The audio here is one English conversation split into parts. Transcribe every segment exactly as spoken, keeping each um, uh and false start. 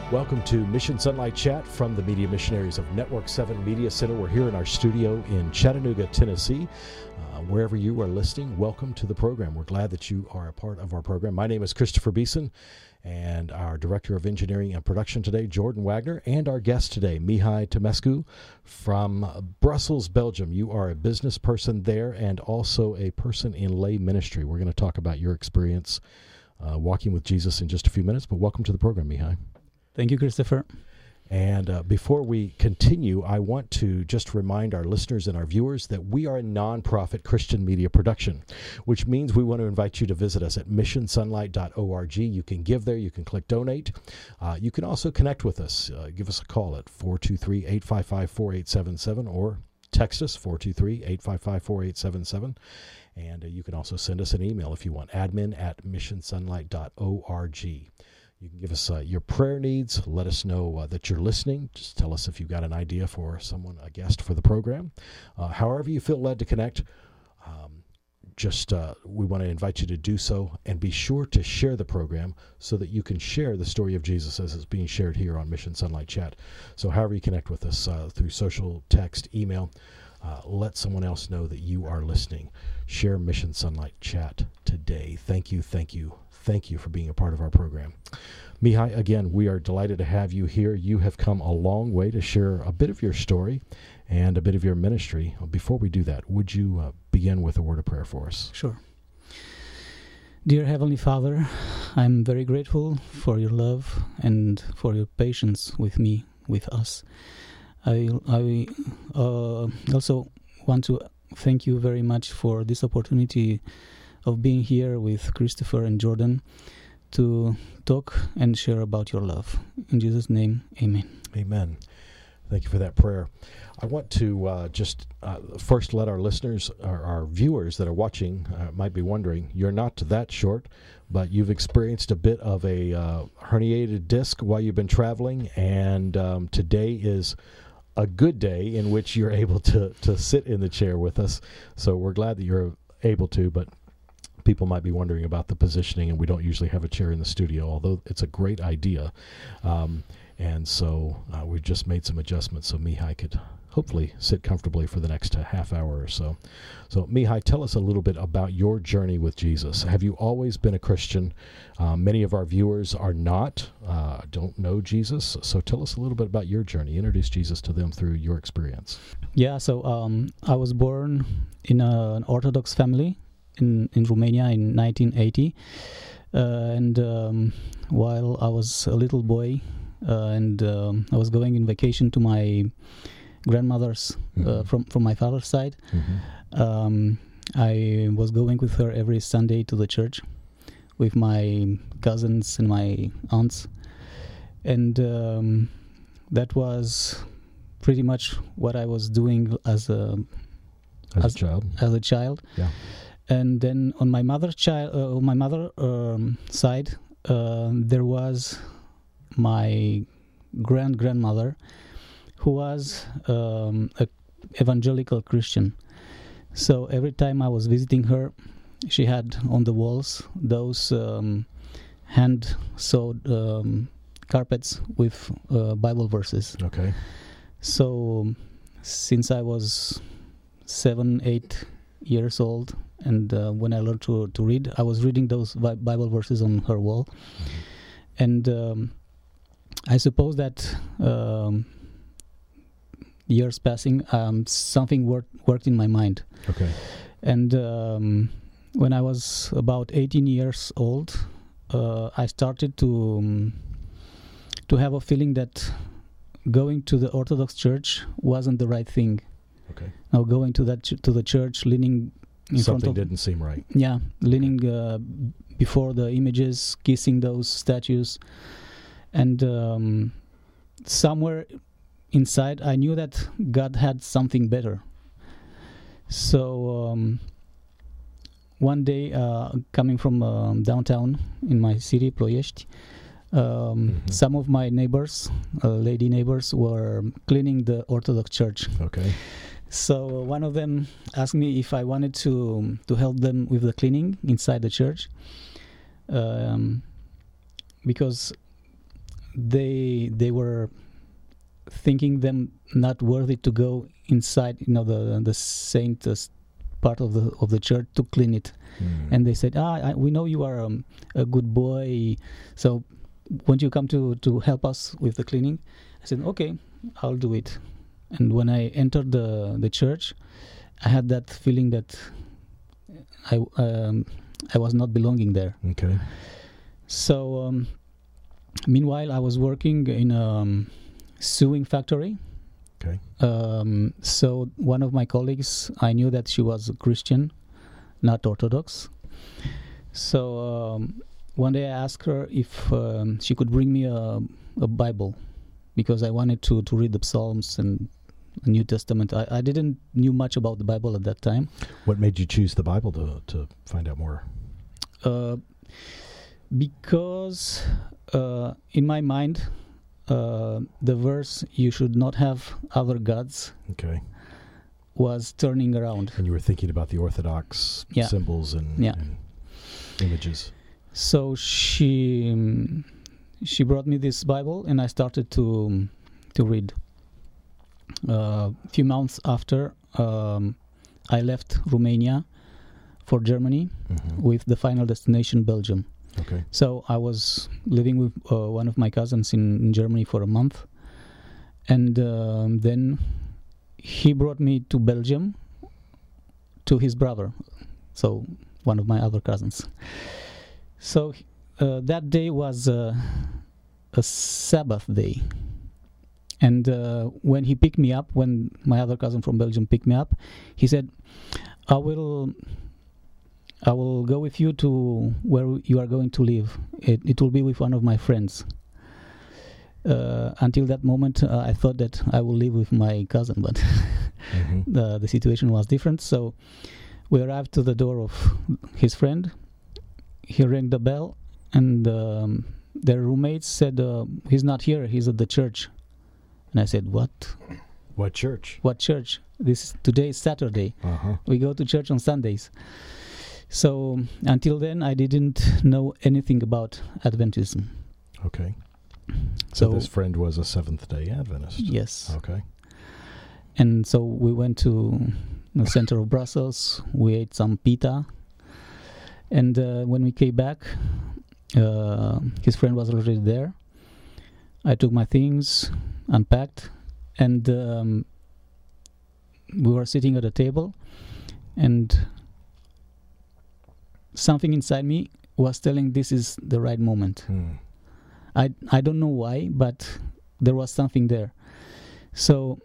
Welcome to Mission Sunlight Chat from the Media Missionaries of Network seven Media Center. We're here in our studio in Chattanooga, Tennessee. Uh, wherever you are listening, welcome to the program. We're glad that you are a part of our program. My name is Christopher Beeson, and our Director of Engineering and Production today, Jordan Wagner, and our guest today, Mihai Temescu from Brussels, Belgium. You are a business person there and also a person in lay ministry. We're going to talk about your experience uh, walking with Jesus in just a few minutes, but welcome to the program, Mihai. Thank you, Christopher. And uh, before we continue, I want to just remind our listeners and our viewers that we are a nonprofit Christian media production, which means we want to invite you to visit us at mission sunlight dot org. You can give there. You can click donate. Uh, you can also connect with us. Uh, give us a call at four two three, eight five five, four eight seven seven or text us four two three, eight five five, four eight seven seven. And uh, you can also send us an email if you want, admin at mission sunlight dot org. You can give us uh, your prayer needs. Let us know uh, that you're listening. Just tell us if you've got an idea for someone, a guest for the program. Uh, however you feel led to connect, um, just uh, we want to invite you to do so, and be sure to share the program so that you can share the story of Jesus as it's being shared here on Mission Sunlight Chat. So however you connect with us uh, through social, text, email, uh, let someone else know that you are listening. Share Mission Sunlight Chat today. Thank you, thank you. Thank you for being a part of our program. Mihai, again, we are delighted to have you here. You have come a long way to share a bit of your story and a bit of your ministry. Before we do that, would you uh, begin with a word of prayer for us? Sure. Dear Heavenly Father, I'm very grateful for your love and for your patience with me, with us. I, I uh, also want to thank you very much for this opportunity of being here with Christopher and Jordan to talk and share about your love. In Jesus' name, amen. Amen. Thank you for that prayer. I want to uh, just uh, first let our listeners, our, our viewers that are watching, uh, might be wondering, you're not that short, but you've experienced a bit of a uh, herniated disc while you've been traveling, and um, today is a good day in which you're able to, to sit in the chair with us. So we're glad that you're able to, but people might be wondering about the positioning, and we don't usually have a chair in the studio, although it's a great idea. Um, and so uh, we've just made some adjustments so Mihai could hopefully sit comfortably for the next uh, half hour or so. So Mihai, tell us a little bit about your journey with Jesus. Have you always been a Christian? Uh, many of our viewers are not, uh, don't know Jesus. So tell us a little bit about your journey. Introduce Jesus to them through your experience. Yeah, so um, I was born in a, an Orthodox family in, in Romania in nineteen eighty. Uh, and um, while I was a little boy uh, and um, I was going in vacation to my grandmother's mm-hmm. uh, from, from my father's side, mm-hmm. um, I was going with her every Sunday to the church with my cousins and my aunts. And um, that was pretty much what I was doing as a, as, as a child. As a child. Yeah. And then on my mother's child, uh, on my mother um, side, uh, there was my grand grandmother, who was um, a evangelical Christian. So every time I was visiting her, she had on the walls those um, hand sewed um, carpets with uh, Bible verses. Okay. So since I was seven, eight years old, and uh, when I learned to to read, I was reading those Bible verses on her wall. Mm-hmm. And um, I suppose that um, years passing, um, something worked, worked in my mind. Okay. And um, when I was about eighteen years old, uh, I started to um, to have a feeling that going to the Orthodox Church wasn't the right thing. Okay. Now going to that ch- to the church, leaning in Something front of, didn't seem right. Yeah, leaning uh, before the images, kissing those statues, and um, somewhere inside I knew that God had something better. So um, one day, uh, coming from um, downtown in my city, Ploiești, um, mm-hmm. some of my neighbors, uh, lady neighbors, were cleaning the Orthodox Church. Okay. So uh, one of them asked me if I wanted to to help them with the cleaning inside the church, um, because they they were thinking them not worthy to go inside, you know, the the saint uh, part of the of the church to clean it. Mm. And they said, ah, I, we know you are um, a good boy, so won't you come to, to help us with the cleaning? I said, okay, I'll do it. And when I entered the, the church, I had that feeling that I um, I was not belonging there. Okay. So, um, meanwhile, I was working in a um, sewing factory. Okay. Um, so one of my colleagues, I knew that she was a Christian, not Orthodox. So um, one day I asked her if um, she could bring me a, a Bible, because I wanted to, to read the Psalms and the New Testament. I, I didn't knew much about the Bible at that time. What made you choose the Bible to, to find out more? Uh, because uh, in my mind, uh, the verse, you should not have other gods, okay, was turning around. And you were thinking about the Orthodox yeah. symbols and, yeah. and images. So she um, she brought me this Bible, and I started to um, to read. A uh, few months after, um, I left Romania for Germany, mm-hmm. with the final destination Belgium. Okay. So I was living with uh, one of my cousins in, in Germany for a month, and um, then he brought me to Belgium to his brother, so one of my other cousins. So uh, that day was uh, a Sabbath day, and uh, when he picked me up, when my other cousin from Belgium picked me up, he said, I will I will go with you to where you are going to live. It, it will be with one of my friends. Uh, until that moment, uh, I thought that I will live with my cousin, but mm-hmm. the, the situation was different. So we arrived to the door of his friend. He rang the bell, and um, their roommates said, uh, he's not here, he's at the church. And I said, what? What church? What church? This today is Saturday. Uh-huh. We go to church on Sundays. So until then, I didn't know anything about Adventism. Okay. So, so this friend was a Seventh-day Adventist. Yes. Okay. And so we went to the center of Brussels. We ate some pita. And uh, when we came back, uh, his friend was already there. I took my things, unpacked, and um, we were sitting at a table, and something inside me was telling this is the right moment. Hmm. I I don't know why, but there was something there. So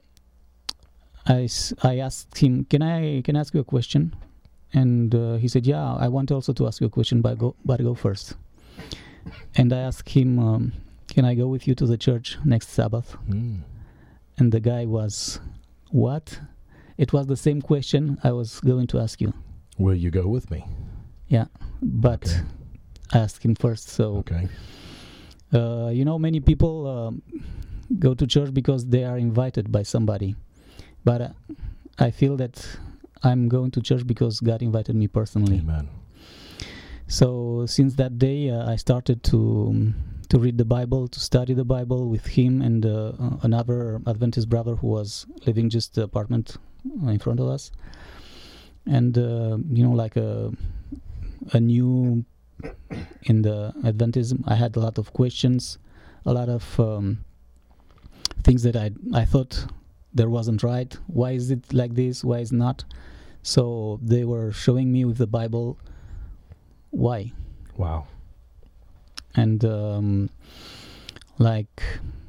I, I asked him, can I can I ask you a question? And uh, he said, yeah, I want also to ask you a question, but go, but go first. And I asked him, um, can I go with you to the church next Sabbath? Hmm. And the guy was, what? It was the same question I was going to ask you. Will you go with me? Yeah, but okay. I asked him first. So, okay. uh, you know, many people um, go to church because they are invited by somebody. But uh, I feel that I'm going to church because God invited me personally. Amen. So since that day, uh, I started to um, to read the Bible, to study the Bible with him and uh, uh, another Adventist brother who was living just the apartment in front of us. And, uh, you know, like a... a new in the Adventism, I had a lot of questions, a lot of um, things that I I thought there wasn't right. Why is it like this? Why is not? So they were showing me with the Bible why. Wow. And um, like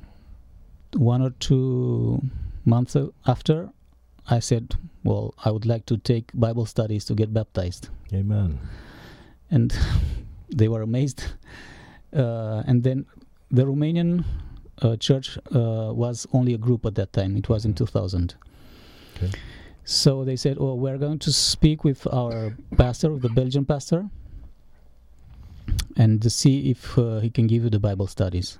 one or two months after, I said, well, I would like to take Bible studies to get baptized. Amen. And they were amazed. Uh, and then the Romanian uh, church uh, was only a group at that time. It was in two thousand. Okay. So they said, oh, we're going to speak with our pastor, with the Belgian pastor, and to see if uh, he can give you the Bible studies.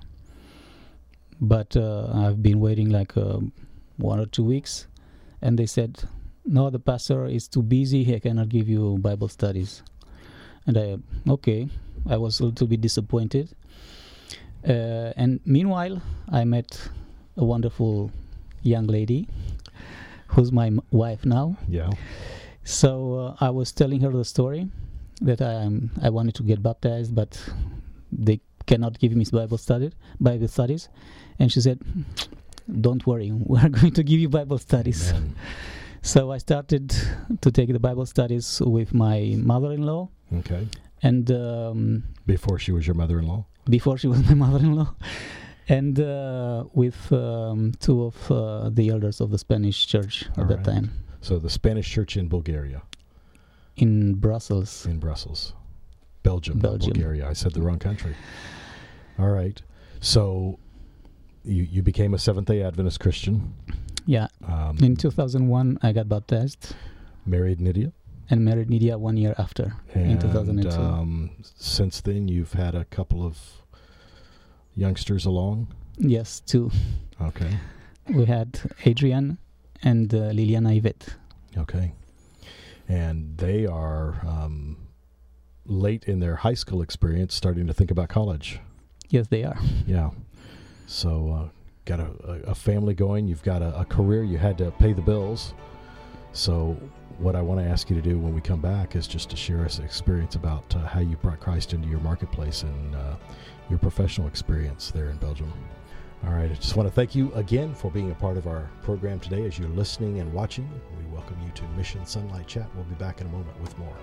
But uh, I've been waiting like uh, one or two weeks, and they said, no, the pastor is too busy, he cannot give you Bible studies. And I, okay, I was a little bit disappointed. Uh, and meanwhile, I met a wonderful young lady who's my m- wife now. Yeah. So uh, I was telling her the story that I um, I wanted to get baptized, but they cannot give me Bible study, Bible studies, and she said, "Don't worry, we're going to give you Bible studies." Amen. So I started to take the Bible studies with my mother-in-law, Okay. and um, Before she was your mother-in-law? before she was my mother-in-law, and uh, with um, two of uh, the elders of the Spanish church at All that right. time So the Spanish church in Bulgaria, in Brussels. in Brussels. Belgium, not Belgium. Bulgaria. I said the wrong country. All right. So you you became a Seventh-day Adventist Christian. Yeah. Um, In two thousand one, I got baptized married Nydia. and married Nydia one year after, And in two thousand two. um, since then, you've had a couple of youngsters along. Yes, two. Okay. We had Adrian and uh, Liliana Yvette. Okay. And they are um, late in their high school experience, starting to think about college. Yes, they are. Yeah. So, uh, got a, a, a family going. You've got a, a career. You had to pay the bills. So, what I want to ask you to do when we come back is just to share us an experience about uh, how you brought Christ into your marketplace and uh, your professional experience there in Belgium. All right. I just want to thank you again for being a part of our program today. As you're listening and watching, we welcome you to Mission Sunlight Chat. We'll be back in a moment with more.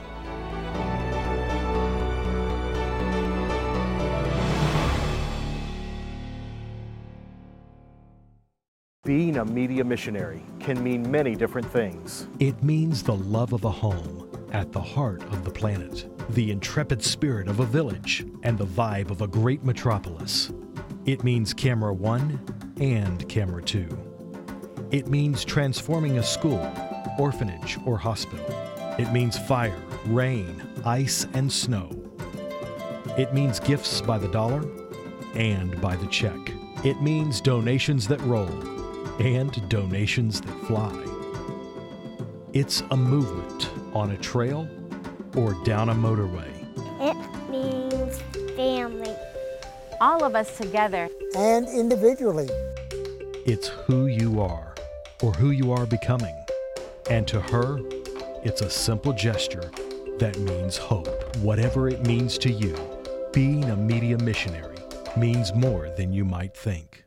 Being a media missionary can mean many different things. It means the love of a home at the heart of the planet, the intrepid spirit of a village, and the vibe of a great metropolis. It means camera one and camera two. It means transforming a school, orphanage, or hospital. It means fire, rain, ice, and snow. It means gifts by the dollar and by the check. It means donations that roll and donations that fly. It's a movement on a trail or down a motorway. It means family. All of us together. And individually. It's who you are or who you are becoming. And to her, it's a simple gesture that means hope. Whatever it means to you, being a media missionary means more than you might think.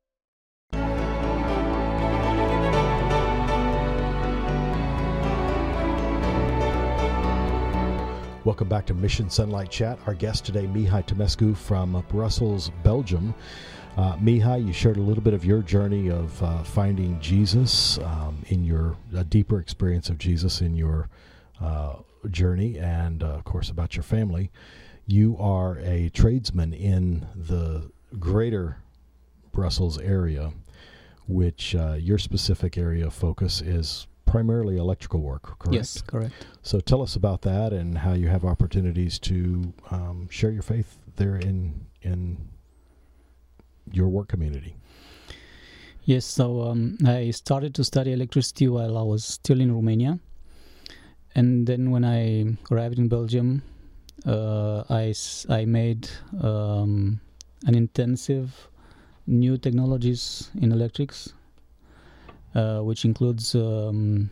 Welcome back to Mission Sunlight Chat. Our guest today, Mihai Temescu from Brussels, Belgium. Uh, Mihai, you shared a little bit of your journey of uh, finding Jesus um, in your a deeper experience of Jesus in your uh, journey, and uh, of course about your family. You are a tradesman in the greater Brussels area, which uh, your specific area of focus is primarily electrical work, correct? Yes, correct. So tell us about that and how you have opportunities to um, share your faith there in in your work community. Yes, so um, I started to study electricity while I was still in Romania. And then when I arrived in Belgium, uh, I, s- I made um, an intensive new technologies in electrics, uh, which includes um,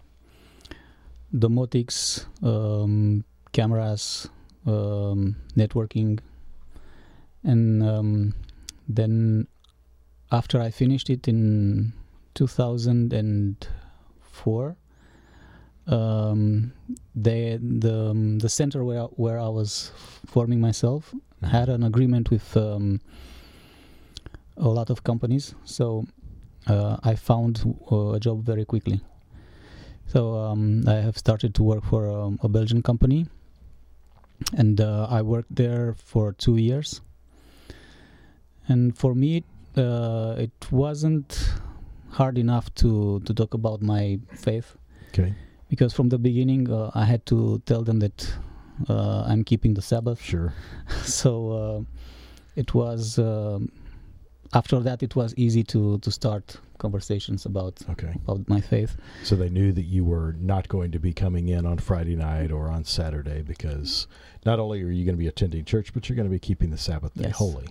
domotics, um, cameras, um, networking. And um, then after I finished it in two thousand four, um, they, the um, the center where where I was forming myself had an agreement with um, a lot of companies, so uh, I found uh, a job very quickly. So um, I have started to work for um, a Belgian company, and uh, I worked there for two years. And for me, uh, it wasn't hard enough to, to talk about my faith. Okay. Because from the beginning, uh, I had to tell them that uh, I'm keeping the Sabbath. Sure. So uh, it was, um, after that, it was easy to, to start conversations about, Okay. about my faith. So they knew that you were not going to be coming in on Friday night or on Saturday because not only are you going to be attending church, but you're going to be keeping the Sabbath day Yes. holy.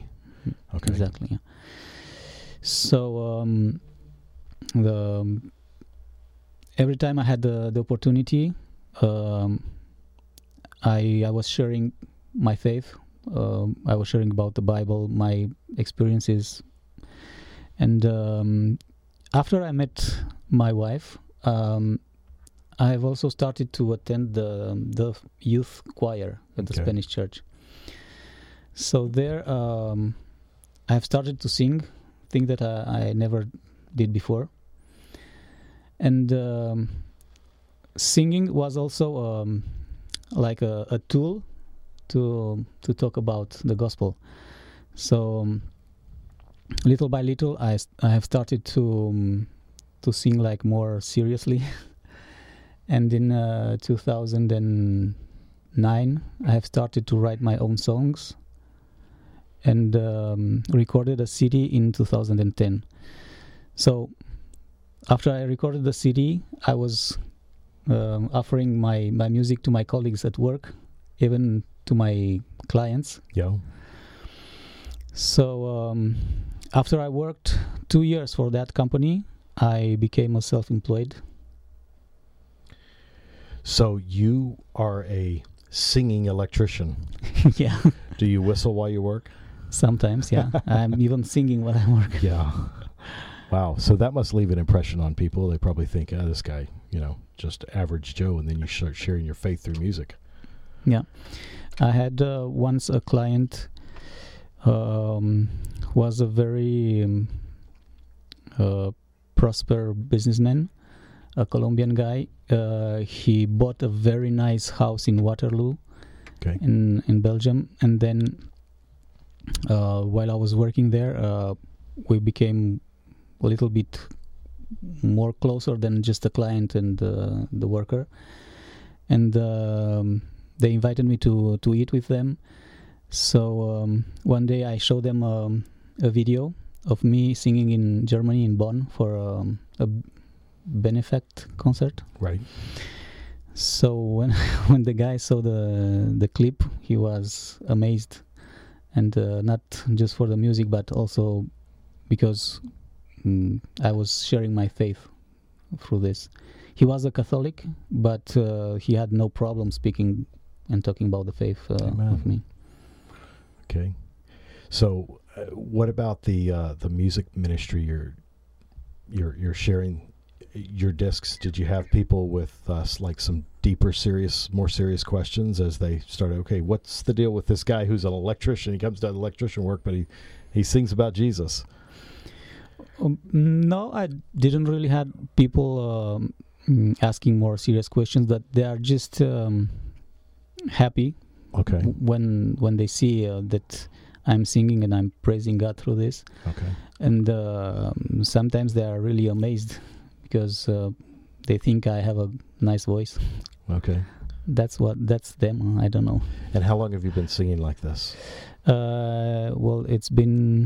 Okay. Exactly. Yeah. So um, the um, every time I had the, the opportunity, um, I I was sharing my faith. Uh, I was sharing about the Bible, my experiences, and um, after I met my wife, um, I have also started to attend the the youth choir at the Okay. Spanish church. So there, um, I have started to sing, thing that I, I never did before. And um, singing was also um, like a, a tool to to talk about the gospel. So um, little by little, I I have started to um, to sing like more seriously. And in uh, two thousand nine, I have started to write my own songs, and um, recorded a C D in two thousand ten. So after I recorded the C D, I was um, offering my, my music to my colleagues at work, even to my clients. Yeah. So um, after I worked two years for that company, I became a self-employed. So you are a singing electrician. Yeah, Do you whistle while you work? sometimes, yeah. I'm even singing while I work. Yeah. Wow. So that must leave an impression on people. They probably think, oh, this guy, you know, just average Joe, and then you start sharing your faith through music. Yeah. I had uh, once a client um, who was a very um, uh, prosper businessman, a Colombian guy. Uh, he bought a very nice house in Waterloo, Okay. in, in Belgium. And then uh, while I was working there, uh, we became a little bit more closer than just the client and uh, the worker. And um, they invited me to, to eat with them. So um, one day I showed them um, a video of me singing in Germany, in Bonn, for um, a Benefact concert. Right. So when when the guy saw the the clip, he was amazed, and uh, not just for the music, but also because mm, I was sharing my faith through this. He was a Catholic, but uh, he had no problem speaking and talking about the faith uh, Amen. with me. Okay. So, uh, what about the uh, the music ministry? You're you're you're sharing your discs. Did you have people with us like some deeper, serious, more serious questions as they started? Okay, what's the deal with this guy who's an electrician? He comes to electrician work, but he he sings about Jesus. Um, no, I didn't really have people um, mm, asking more serious questions. That they are just um, happy Okay. w- when when they see uh, that I'm singing and I'm praising God through this. Okay. And uh, sometimes they are really amazed because uh, they think I have a nice voice. Okay. That's what that's them. I don't know. And how long have you been singing like this? Uh, well, it's been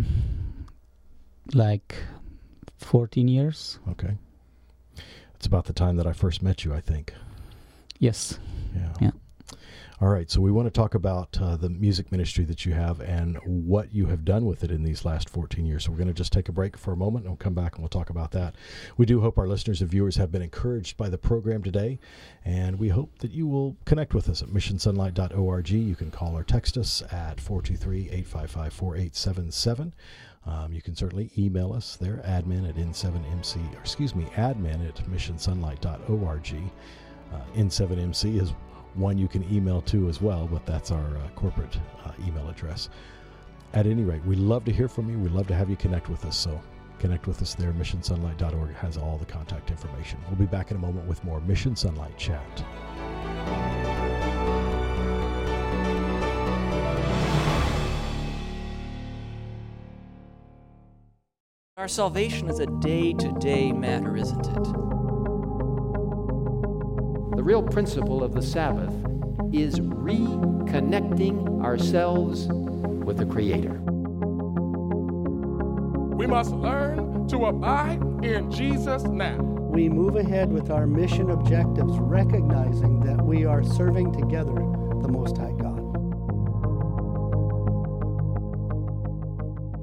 like fourteen years. Okay. It's about the time that I first met you, I think. Yes. Yeah. Yeah. All right. So we want to talk about uh, the music ministry that you have and what you have done with it in these last fourteen years. So we're going to just take a break for a moment and we'll come back and we'll talk about that. We do hope our listeners and viewers have been encouraged by the program today, and we hope that you will connect with us at mission sunlight dot org. You can call or text us at four two three, eight five five, four eight seven seven. Um, you can certainly email us there, admin at N seven M C, or excuse me, admin at mission sunlight dot org. Uh, N seven M C is one you can email to as well, but that's our uh, corporate uh, email address. At any rate, we love to hear from you. We love to have you connect with us. So connect with us there. mission sunlight dot org has all the contact information. We'll be back in a moment with more Mission Sunlight Chat. Our salvation is a day-to-day matter, isn't it? The real principle of the Sabbath is reconnecting ourselves with the Creator. We must learn to abide in Jesus now. We move ahead with our mission objectives, recognizing that we are serving together the Most High God.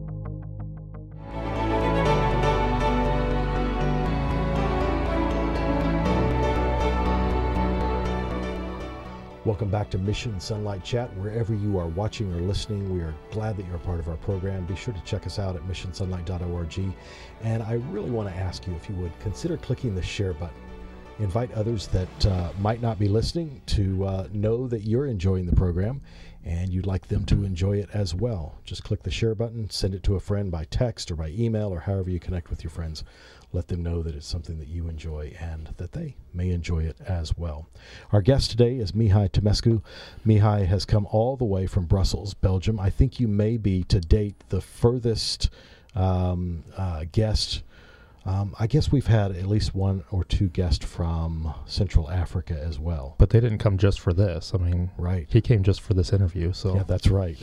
Welcome back to Mission Sunlight Chat. Wherever you are watching or listening, we are glad that you're a part of our program. Be sure to check us out at mission sunlight dot org. And I really want to ask you, if you would, consider clicking the share button. Invite others that uh, might not be listening to uh, know that you're enjoying the program and you'd like them to enjoy it as well. Just click the share button, send it to a friend by text or by email or however you connect with your friends. Let them know that it's something that you enjoy and that they may enjoy it as well. Our guest today is Mihai Temescu. Mihai has come all the way from Brussels, Belgium. I think you may be, to date, the furthest um, uh, guest. Um, I guess we've had at least one or two guests from Central Africa as well. But they didn't come just for this. I mean, right. He came just for this interview. So yeah, that's right.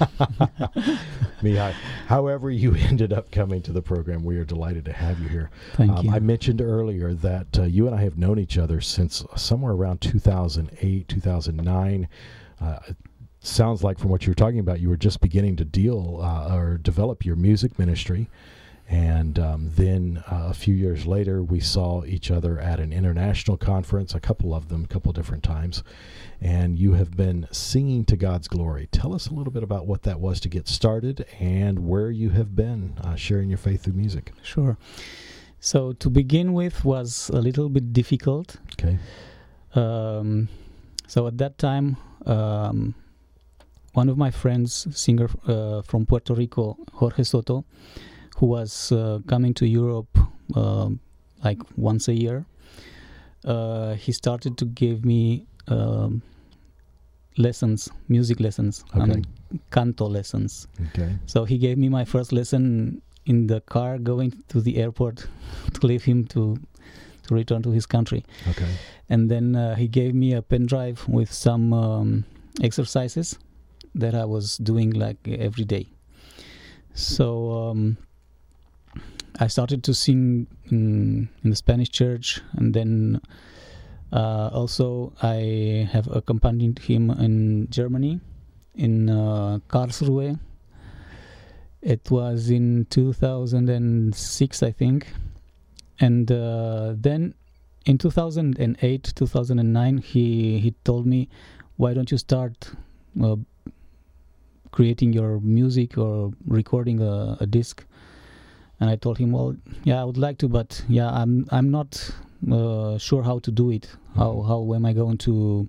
Mihai, however you ended up coming to the program, we are delighted to have you here. Thank um, you. I mentioned earlier that uh, you and I have known each other since somewhere around two thousand eight, two thousand nine. Uh, it sounds like from what you were talking about, you were just beginning to deal uh, or develop your music ministry. And um, then uh, a few years later, we saw each other at an international conference, a couple of them, a couple different times. And you have been singing to God's glory. Tell us a little bit about what that was to get started and where you have been uh, sharing your faith through music. Sure. So to begin with was a little bit difficult. Okay. Um, so at that time, um, one of my friends, singer uh, from Puerto Rico, Jorge Soto, who was uh, coming to Europe uh, like once a year, uh, he started to give me um, lessons, music lessons, okay. I mean, canto lessons. Okay. So he gave me my first lesson in the car going to the airport to leave him to to return to his country. Okay. And then uh, he gave me a pen drive with some um, exercises that I was doing like every day. So um, I started to sing in, in the Spanish church, and then uh, also I have accompanied him in Germany, in uh, Karlsruhe. It was in two thousand six, I think. And uh, then in two thousand eight, two thousand nine, he, he told me, why don't you start uh, creating your music or recording a, a disc? And I told him, well, yeah, I would like to, but yeah, I'm I'm not uh, sure how to do it. Mm-hmm. How how am I going to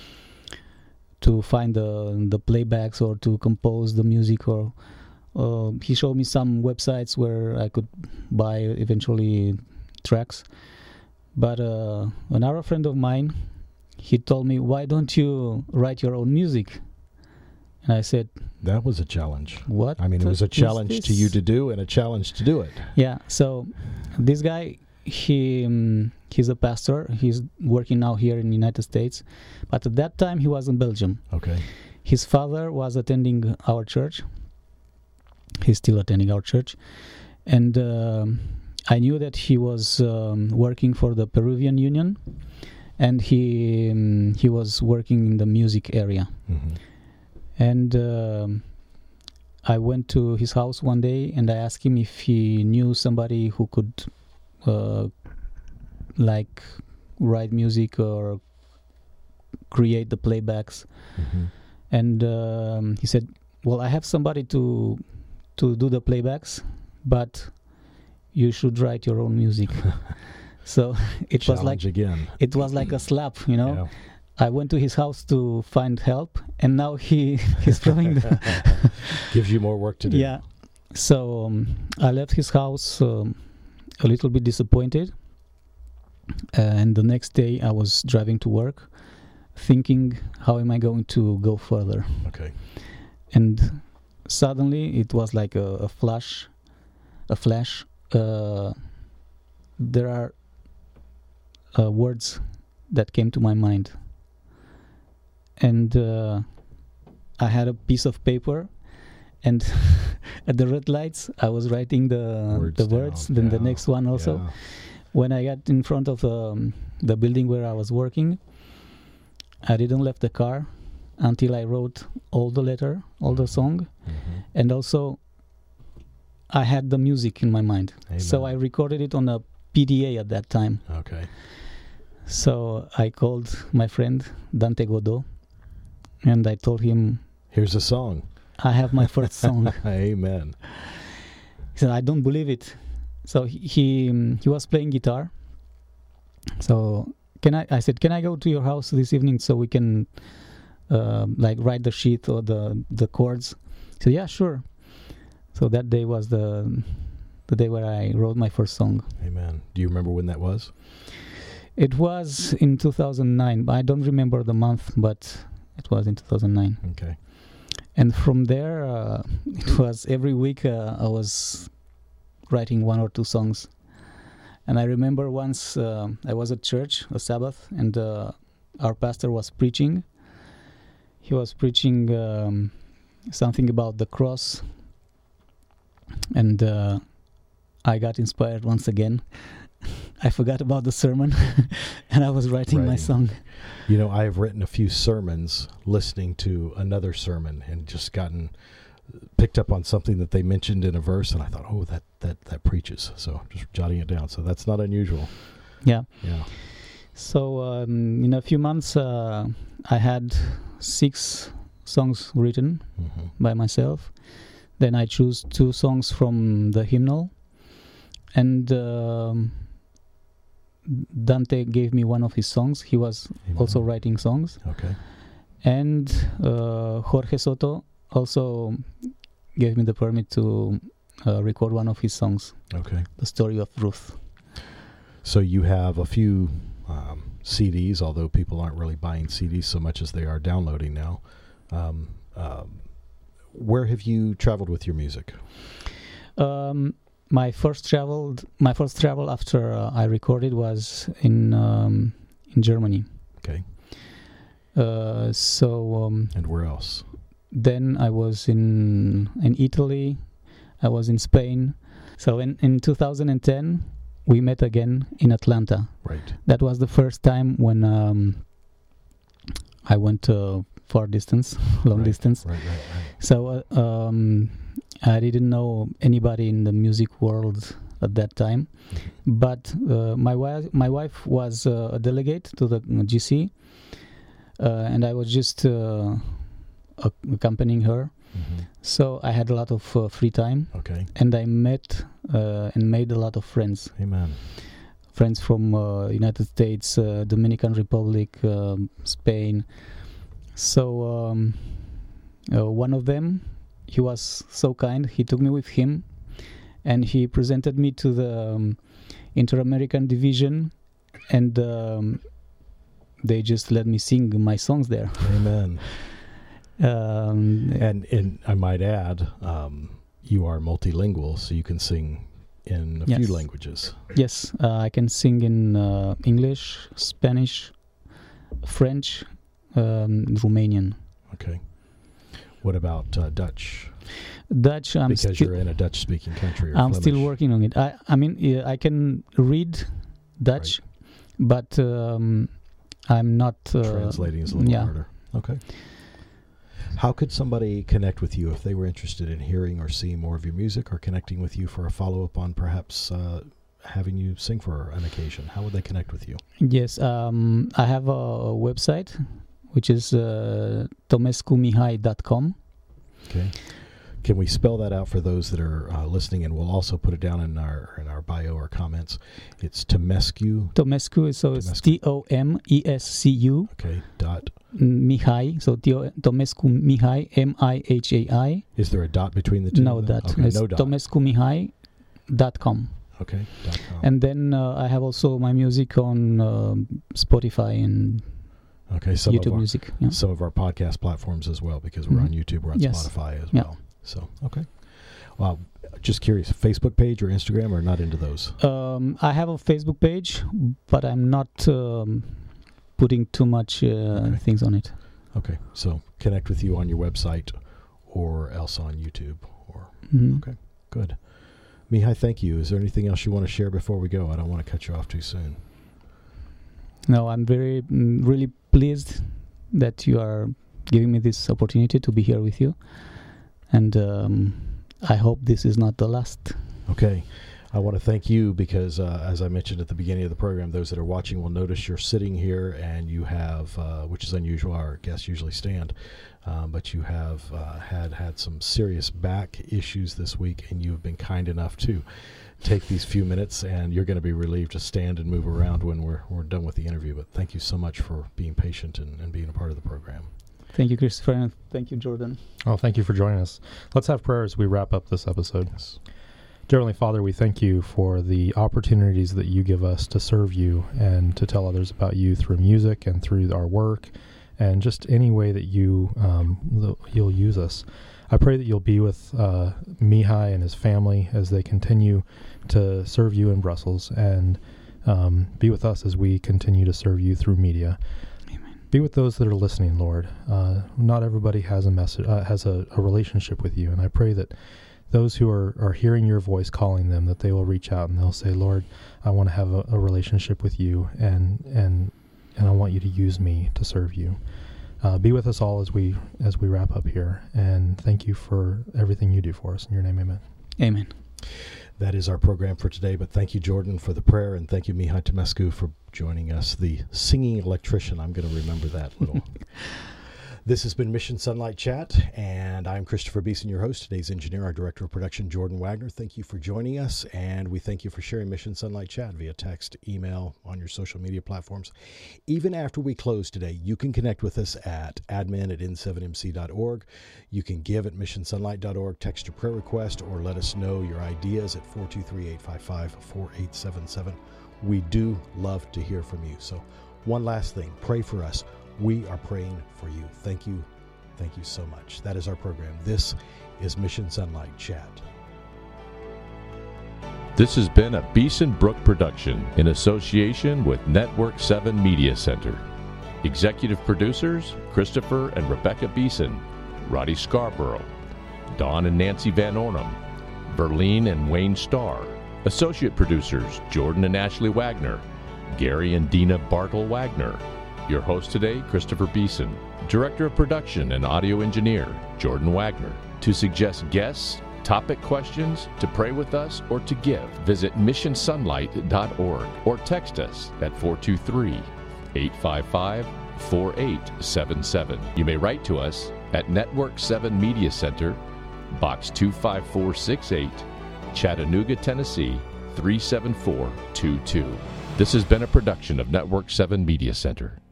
to find the the playbacks or to compose the music? Or uh, he showed me some websites where I could buy eventually tracks. But uh, another friend of mine, he told me, why don't you write your own music? And I said, that was a challenge. What? I mean, it was a challenge to you to do and a challenge to do it. Yeah. So this guy, he um, he's a pastor. He's working now here in the United States. But at that time, he was in Belgium. Okay. His father was attending our church. He's still attending our church. And um, I knew that he was um, working for the Peruvian Union. And he, um, he was working in the music area. Mm-hmm. And uh, I went to his house one day and I asked him if he knew somebody who could uh, like write music or create the playbacks. Mm-hmm. And um, he said, well, I have somebody to to do the playbacks, but you should write your own music. So it Challenge was like again. It was like a slap, you know. Yeah. I went to his house to find help, and now he he's throwing the gives you more work to do. Yeah. So um, I left his house um, a little bit disappointed, uh, and the next day I was driving to work, thinking, how am I going to go further? Okay. And suddenly it was like a, a flash, a flash. Uh, there are uh, words that came to my mind. And uh, I had a piece of paper, and at the red lights, I was writing the words the down. words. Then yeah. the next one also. Yeah. When I got in front of um, the building where I was working, I didn't leave the car until I wrote all the letter, all the song, mm-hmm. and also I had the music in my mind. Amen. So I recorded it on a P D A at that time. Okay. So I called my friend Dante Godot, and I told him, "Here's a song. I have my first song." Amen. He said, "I don't believe it." So he he, um, he was playing guitar. So can I? I said, "Can I go to your house this evening so we can uh, like write the sheet or the the chords?" He said, "Yeah, sure." So that day was the the day where I wrote my first song. Amen. Do you remember when that was? It was in two thousand nine. I don't remember the month, but it was in two thousand nine. Okay. And from there, uh, it was every week uh, I was writing one or two songs. And I remember once uh, I was at church, a Sabbath, and uh, our pastor was preaching. He was preaching um, something about the cross. And uh, I got inspired once again. I forgot about the sermon, and I was writing, writing my song. You know, I have written a few sermons listening to another sermon and just gotten picked up on something that they mentioned in a verse, and I thought, oh, that, that, that preaches. So just jotting it down. So that's not unusual. Yeah. Yeah. So um, in a few months, uh, I had six songs written mm-hmm. by myself. Then I chose two songs from the hymnal, and um, Dante gave me one of his songs. He was Amen. Also writing songs. Okay. And uh, Jorge Soto also gave me the permit to uh, record one of his songs. Okay. The Story of Ruth. So you have a few um, C Ds, although people aren't really buying C Ds so much as they are downloading now. Um, um, where have you traveled with your music? Um, my first traveled, my first travel after uh, I recorded was in um, in Germany. Okay. Uh, so. Um, and where else? Then I was in in Italy. I was in Spain. So in in two thousand ten, we met again in Atlanta. Right. That was the first time when um, I went uh, far distance, long right. distance. Right, right, right. So uh, um, I didn't know anybody in the music world at that time, mm-hmm. but uh, my wife my wife was uh, a delegate to the G C, uh, and I was just uh, accompanying her. Mm-hmm. So I had a lot of uh, free time. Okay. And I met uh, and made a lot of friends. Amen. Friends from uh, United States, uh, Dominican Republic, uh, Spain. So um, uh, one of them, he was so kind. He took me with him, and he presented me to the um, Inter-American division, and um, they just let me sing my songs there. Amen. Um, and and I might add, um, you are multilingual, so you can sing in a yes. few languages. Yes, uh, I can sing in uh, English, Spanish, French, um, Romanian. Okay. What about uh, Dutch? Dutch, I'm because sti- you're in a Dutch-speaking country. Or I'm Flemish. still working on it. I, I mean, yeah, I can read Dutch, right. but um, I'm not uh, translating is a little yeah. harder. Okay. How could somebody connect with you if they were interested in hearing or seeing more of your music, or connecting with you for a follow-up on perhaps uh, having you sing for an occasion? How would they connect with you? Yes, um, I have a, a website, which is uh, tomescu mihai dot com. Okay. Can we spell that out for those that are uh, listening? And we'll also put it down in our in our bio or comments. It's Tomescu. Tomescu, so it's T O M E S C U. Okay. Dot. Mihai, so Tomescu Mihai, M I H A I. Is there a dot between the two? No dot. Okay, it's no dot. tomescu mihai dot com. Okay. Dot com. And then uh, I have also my music on uh, Spotify and okay, some YouTube of our, music. Yeah. Some of our podcast platforms as well, because we're mm-hmm. on YouTube, we're on yes. Spotify as yeah. well. So, okay. Well, just curious, Facebook page or Instagram, or not into those? Um, I have a Facebook page, but I'm not um, putting too much uh, okay. things on it. Okay. So connect with you on your website or else on YouTube. Or mm-hmm. Okay, good. Mihai, thank you. Is there anything else you want to share before we go? I don't want to cut you off too soon. No, I'm very, mm, really pleased that you are giving me this opportunity to be here with you. And um, I hope this is not the last. Okay. I want to thank you because, uh, as I mentioned at the beginning of the program, those that are watching will notice you're sitting here and you have, uh, which is unusual, our guests usually stand, um, but you have uh, had had some serious back issues this week, and you have been kind enough to take these few minutes, and you're going to be relieved to stand and move around when we're we're done with the interview. But thank you so much for being patient and, and being a part of the program. Thank you, Christopher, and thank you, Jordan. Oh, thank you for joining us. Let's have prayer as we wrap up this episode. Yes. Dear Heavenly Father, we thank you for the opportunities that you give us to serve you and to tell others about you through music and through our work and just any way that you, um, the, you'll use us. I pray that you'll be with uh, Mihai and his family as they continue to serve you in Brussels, and um, be with us as we continue to serve you through media. Amen. Be with those that are listening, Lord. Uh, not everybody has a message, uh, has a, a relationship with you, and I pray that those who are, are hearing your voice calling them, that they will reach out and they'll say, Lord, I want to have a, a relationship with you, and and and I want you to use me to serve you. Uh, be with us all as we as we wrap up here, and thank you for everything you do for us. In your name, amen. Amen. That is our program for today, but thank you, Jordan, for the prayer, and thank you, Mihai Temescu, for joining us, the singing electrician. I'm going to remember that little. This has been Mission Sunlight Chat, and I'm Christopher Beeson, your host. Today's engineer, our director of production, Jordan Wagner. Thank you for joining us, and we thank you for sharing Mission Sunlight Chat via text, email, on your social media platforms. Even after we close today, you can connect with us at admin at n seven m c dot org. You can give at mission sunlight dot org, text your prayer request, or let us know your ideas at four two three, eight five five, four eight seven seven. We do love to hear from you. So one last thing, pray for us. We are praying for you. Thank you. Thank you so much. That is our program. This is Mission Sunlight Chat. This has been a Beeson Brook production in association with Network seven Media Center. Executive producers, Christopher and Rebecca Beeson, Roddy Scarborough, Don and Nancy Van Ornum, Verlene and Wayne Starr. Associate producers, Jordan and Ashley Wagner, Gary and Dina Bartle Wagner. Your host today, Christopher Beeson. Director of Production and Audio Engineer, Jordan Wagner. To suggest guests, topic questions, to pray with us, or to give, visit mission sunlight dot org or text us at four two three, eight five five, four eight seven seven. You may write to us at Network seven Media Center, Box two five four six eight, Chattanooga, Tennessee, three seven four two two. This has been a production of Network seven Media Center.